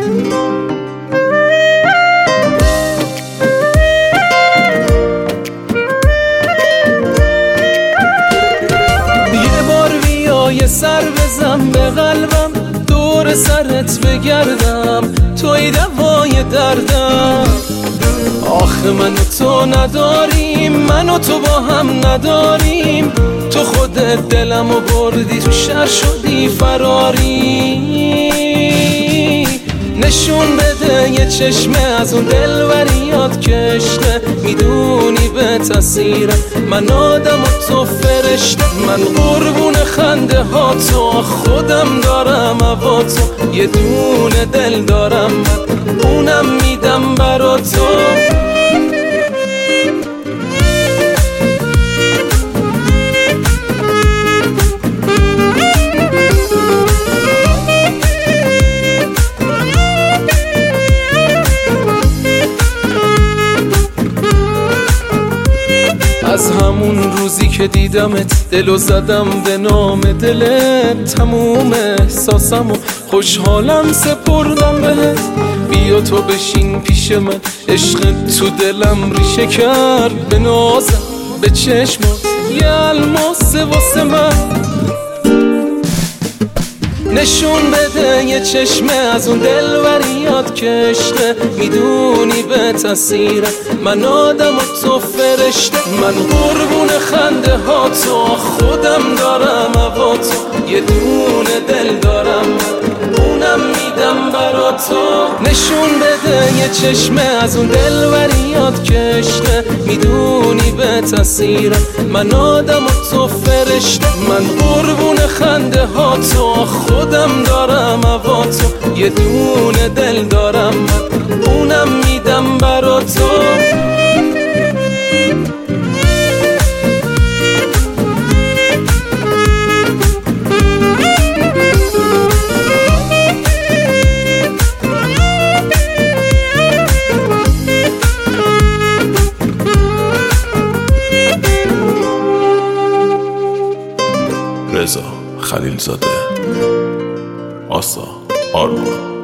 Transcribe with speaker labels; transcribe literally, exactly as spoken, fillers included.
Speaker 1: یه بار بیا یه سر بزن به قلبم، دور سرت بگردم، توی دوای دردم. آخه من و تو نداریم، من و تو با هم نداریم. تو خودت دلمو بردی، تو شهر شدی فراری. نشون بده یه چشمه از اون دلبریات کشته، میدونی به تاثیره من آدم و تو فرشته. من قربون خنده ها تو، خودم دارم هوا تو. یه دونه دل دارم من، اونم میدم برا تو. از همون روزی که دیدمت دلو زدم به نام دلت، تموم احساسم و خوشحالم سپردم بهت. بیا تو بشین پیش من، عشقت تو دلم ریشه کرد. به نازم به چشمات یه الماسه واسه من. نشون بده یه چشمه از اون دلبریات کشته، میدونی به تاثیره من آدم و تو فرشته. من قربون خنده ها تو، خودم دارم هوا تو. یه دونه دل دارم من، اونم میدم برا تو. نشون بده یه چشمه از اون دلبریات کشته، میدونی به تاثیره من آدم و تو فرشته. من قربون خنده ها تو، خودم دارم هوا تو. یه دونه دل دارم من، اونم میدم برا تو.
Speaker 2: رضا خلیلزاده، آسا آرمان.